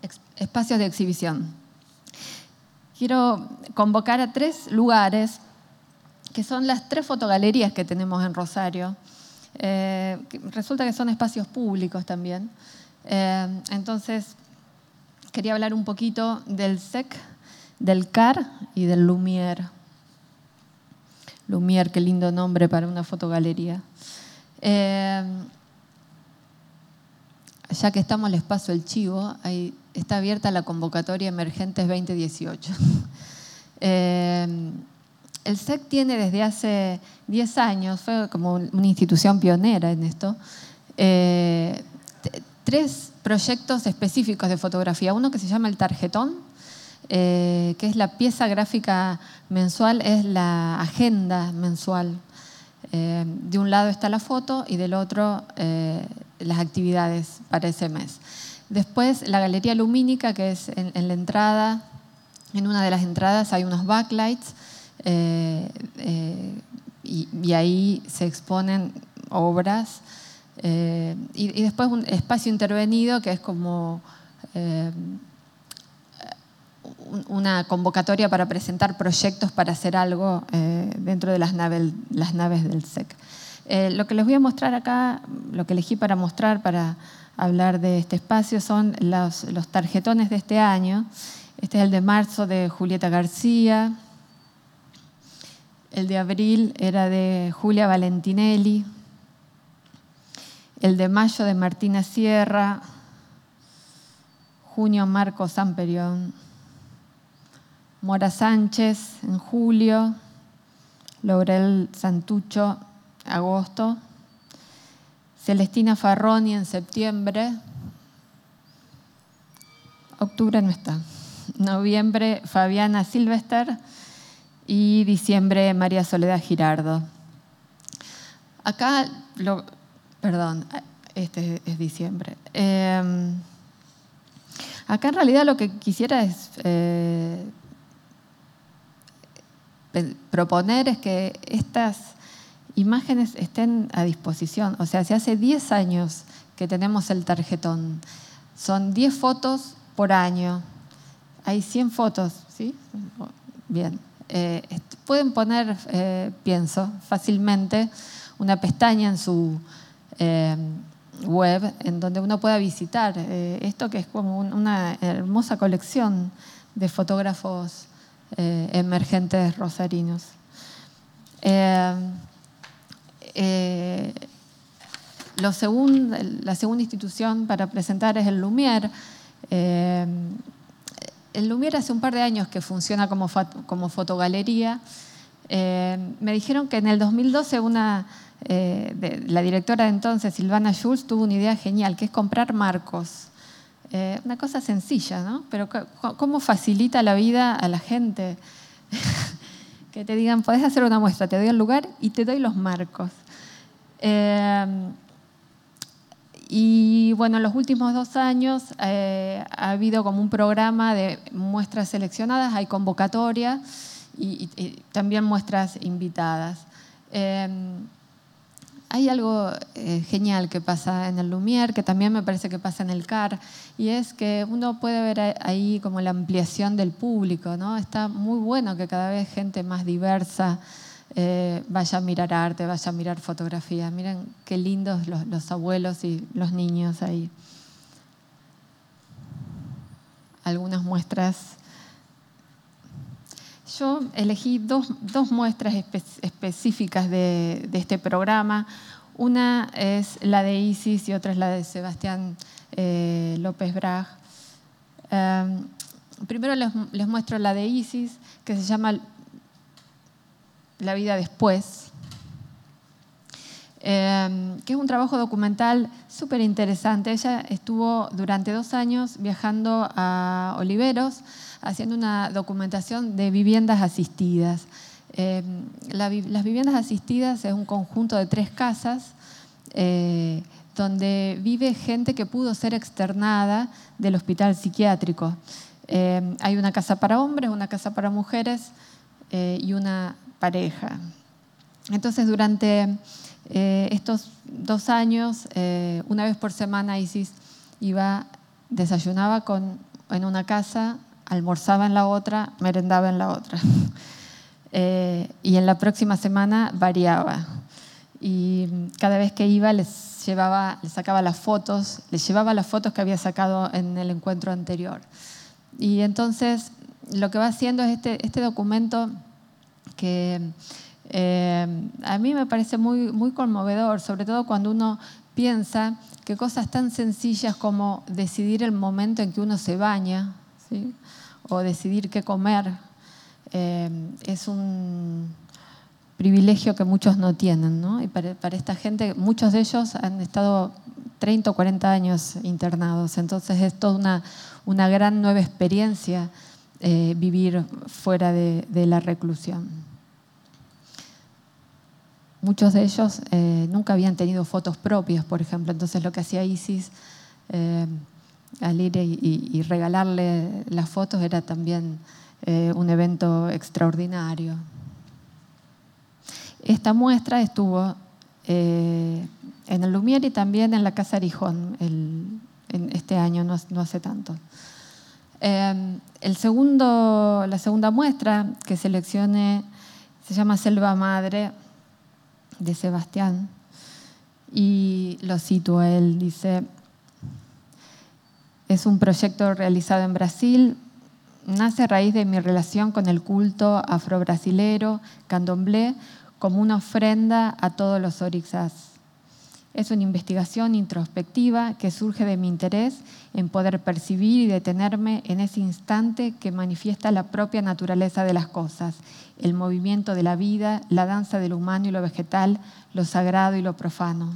espacios de exhibición. Quiero convocar a 3 lugares que son las 3 fotogalerías que tenemos en Rosario. Resulta que son espacios públicos también. Entonces, quería hablar un poquito del SEC, del CAR y del Lumière. Lumière, qué lindo nombre para una fotogalería. Ya que estamos, les paso el chivo. Ahí está abierta la convocatoria Emergentes 2018. El SEC tiene desde hace 10 años, fue como una institución pionera en esto, 3 proyectos específicos de fotografía. Uno que se llama el Tarjetón, que es la pieza gráfica mensual, es la agenda mensual. De un lado está la foto y del otro las actividades para ese mes. Después la Galería Lumínica, que es en la entrada, en una de las entradas hay unos backlights y ahí se exponen obras. Y después un espacio intervenido que es como una convocatoria para presentar proyectos para hacer algo dentro de las naves del SEC. Lo que les voy a mostrar acá, lo que elegí para mostrar, para hablar de este espacio, son los tarjetones de este año. Este es el de marzo de Julieta García. El de abril era de Julia Valentinelli. El de mayo de Martina Sierra. Junio, Marco Samperión. Mora Sánchez en julio. Laurel Santucho, agosto. Celestina Farroni en septiembre. Octubre no está. Noviembre, Fabiana Silvester. Y diciembre, María Soledad Girardo. Acá, perdón, este es diciembre. Acá en realidad lo que quisiera es proponer es que estas imágenes estén a disposición. O sea, si hace 10 años que tenemos el tarjetón, son 10 fotos por año. Hay 100 fotos, ¿sí? Bien. Pueden poner, pienso, fácilmente una pestaña en su web en donde uno pueda visitar esto que es como una hermosa colección de fotógrafos emergentes rosarinos. La segunda institución para presentar es el Lumière. El Lumière hace un par de años que funciona como fotogalería. Me dijeron que en el 2012 la directora de entonces, Silvana Schulz, tuvo una idea genial, que es comprar marcos. Una cosa sencilla, ¿no? Pero ¿cómo facilita la vida a la gente? Que te digan, podés hacer una muestra, te doy el lugar y te doy los marcos. Y bueno, en los últimos 2 años ha habido como un programa de muestras seleccionadas, hay convocatoria y también muestras invitadas. Hay algo genial que pasa en el Lumière, que también me parece que pasa en el CAR, y es que uno puede ver ahí como la ampliación del público, ¿no? Está muy bueno que cada vez gente más diversa vaya a mirar arte, vaya a mirar fotografía. Miren qué lindos los abuelos y los niños ahí. Algunas muestras. Yo elegí dos muestras específicas de este programa. Una es la de Isis y otra es la de Sebastián López Brag. Primero les muestro la de Isis, que se llama La vida después, que es un trabajo documental súper interesante. Ella estuvo durante 2 años viajando a Oliveros, haciendo una documentación de viviendas asistidas. Las viviendas asistidas es un conjunto de 3 casas donde vive gente que pudo ser externada del hospital psiquiátrico. Hay una casa para hombres, una casa para mujeres y una pareja. Entonces, durante estos 2 años, una vez por semana, Isis desayunaba con en una casa, almorzaba en la otra, merendaba en la otra. Y en la próxima semana variaba. Y cada vez que iba les sacaba las fotos, les llevaba las fotos que había sacado en el encuentro anterior. Y entonces lo que va haciendo es este documento que a mí me parece muy, muy conmovedor, sobre todo cuando uno piensa que cosas tan sencillas como decidir el momento en que uno se baña, ¿sí? O decidir qué comer, es un privilegio que muchos no tienen, ¿no? Y para esta gente, muchos de ellos han estado 30 o 40 años internados, entonces es toda una gran nueva experiencia vivir fuera de la reclusión. Muchos de ellos nunca habían tenido fotos propias, por ejemplo, entonces lo que hacía Isis al ir y regalarle las fotos era también un evento extraordinario. Esta muestra estuvo en el Lumière y también en la Casa Arijón en este año, no hace tanto. La segunda muestra que seleccioné se llama Selva Madre, de Sebastián, y lo cito a él, dice: es un proyecto realizado en Brasil, nace a raíz de mi relación con el culto afro-brasilero, candomblé, como una ofrenda a todos los orixás. Es una investigación introspectiva que surge de mi interés en poder percibir y detenerme en ese instante que manifiesta la propia naturaleza de las cosas, el movimiento de la vida, la danza de lo humano y lo vegetal, lo sagrado y lo profano.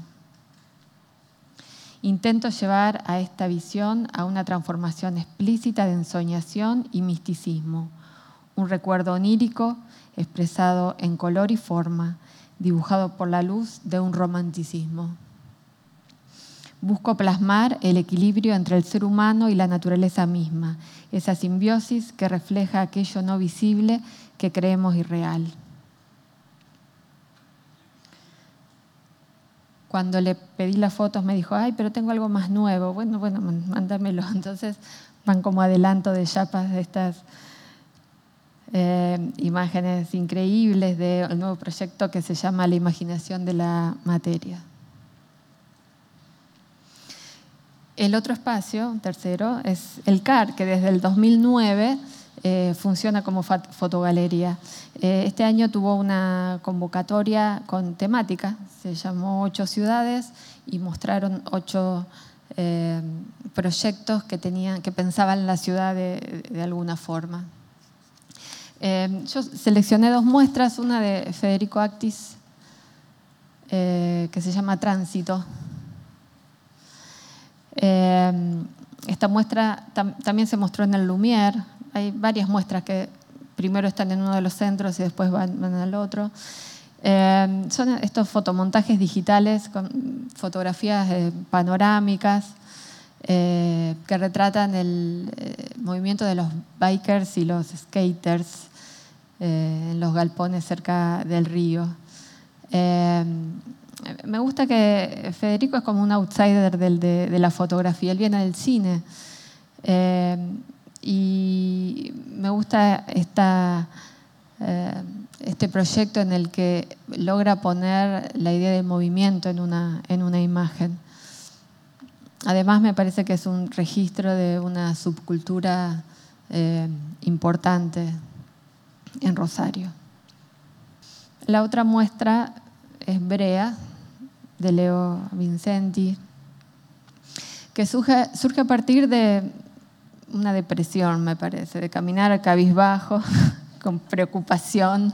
Intento llevar a esta visión a una transformación explícita de ensoñación y misticismo, un recuerdo onírico expresado en color y forma, dibujado por la luz de un romanticismo. Busco plasmar el equilibrio entre el ser humano y la naturaleza misma, esa simbiosis que refleja aquello no visible que creemos irreal. Cuando le pedí las fotos me dijo: ay, pero tengo algo más nuevo. Bueno, mándamelo. Entonces van como adelanto de chapas de estas imágenes increíbles del nuevo proyecto que se llama La imaginación de la materia. El otro espacio, tercero, es el CAR, que desde el 2009 funciona como fotogalería. Este año tuvo una convocatoria con temática, se llamó 8 ciudades y mostraron 8 proyectos que pensaban la ciudad de alguna forma. Yo seleccioné 2 muestras, una de Federico Actis, que se llama Tránsito. Esta muestra también se mostró en el Lumière. Hay varias muestras que primero están en uno de los centros y después van al otro. Son estos fotomontajes digitales con fotografías panorámicas que retratan el movimiento de los bikers y los skaters en los galpones cerca del río. Me gusta que Federico es como un outsider de la fotografía, él viene del cine. Y me gusta este proyecto en el que logra poner la idea del movimiento en una imagen. Además me parece que es un registro de una subcultura importante en Rosario. La otra muestra es Brea, de Leo Vincenti, que surge a partir de una depresión, me parece, de caminar cabizbajo, con preocupación.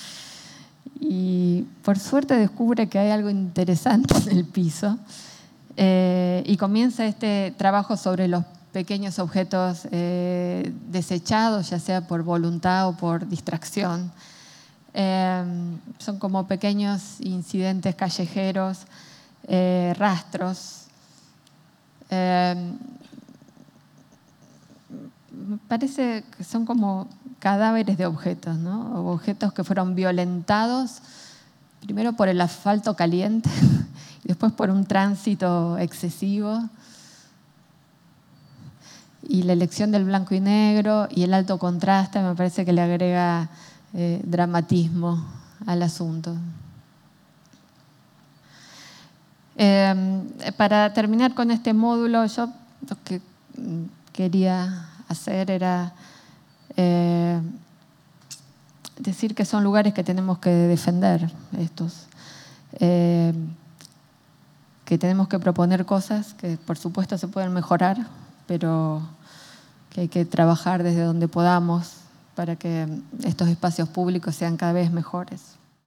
Y por suerte descubre que hay algo interesante en el piso. Y comienza este trabajo sobre los pequeños objetos desechados, ya sea por voluntad o por distracción. Son como pequeños incidentes callejeros, rastros. Parece que son como cadáveres de objetos, ¿no? O objetos que fueron violentados primero por el asfalto caliente y después por un tránsito excesivo. Y la elección del blanco y negro y el alto contraste me parece que le agrega dramatismo al asunto. Para terminar con este módulo, yo lo que quería hacer era decir que son lugares que tenemos que defender, que tenemos que proponer cosas que por supuesto se pueden mejorar, pero que hay que trabajar desde donde podamos para que estos espacios públicos sean cada vez mejores.